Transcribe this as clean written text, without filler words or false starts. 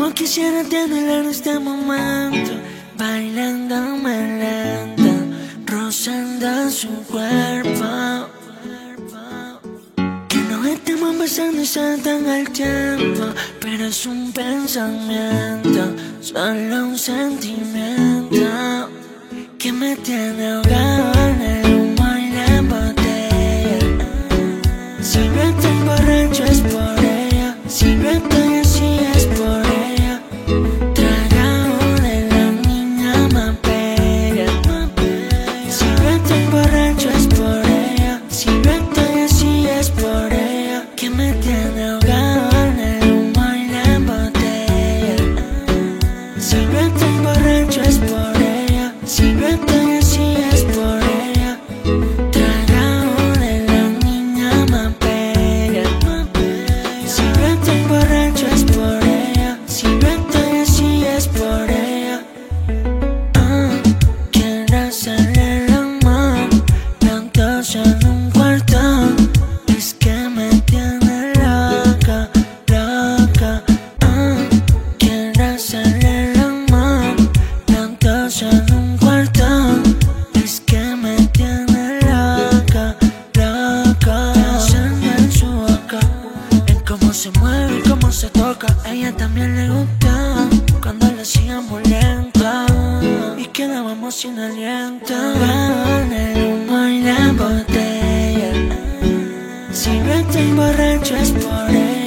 Como quisiera tenerla en este momento, bailándome lenta, rozando su cuerpo. Que no estemos besando y se detenga el tiempo, pero es un pensamiento, solo un sentimiento que me tiene ahogado en el humo y la botella. Si no estoy borracho es por ella, si no estoy así es por ella. Tragado de la niña más bella. Si no estoy borracho es por ella, si no estoy así es por ella. Que me tiene ahogado en el humo y la botella. Si no estoy borracho es por ella, si no estoy así es por ella. Tragado de la niña más bella. Si no estoy borracho es por ella, si no estoy así es por ella. Quiero hacerle el amor, juntos en un cuarto. Es que me tiene loca, loca. Quiero hacerle el amor, juntos en un cuarto. Es que me tiene loca, loca. Pensando en su boca, en cómo se mueve y cómo se toca. A ella también le gusta cuando lo hacíamos lento y quedábamos sin aliento. Con el humo y la botella. Si no estoy borracho es por ella.